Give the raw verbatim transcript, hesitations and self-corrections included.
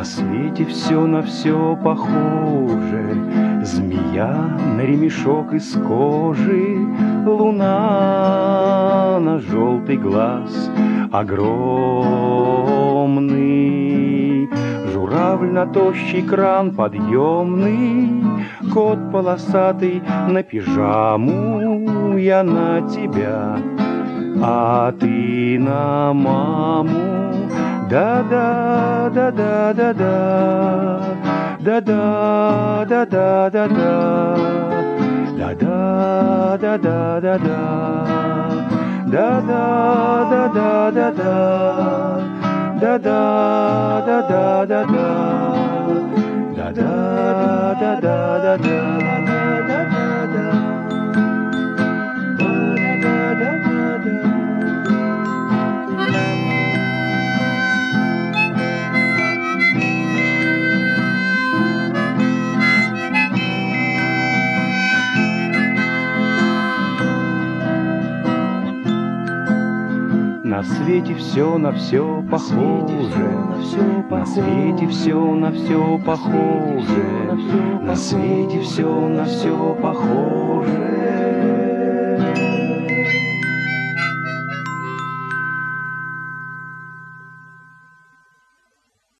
свете все на все похоже, змея на ремешок из кожи, луна на желтый глаз огромный, журавль на тощий кран подъемный, кот полосатый на пижаму, я на тебя, а ты на маму. Да-да-да-да-да-да, да-да-да-да-да-да, да-да-да-да-да-да, да-да-да-да-да-да, да-да-да-да-да-да, да-да-да-да-да-да. На свете все на все похоже, на свете все на все похоже, на свете все на все похоже.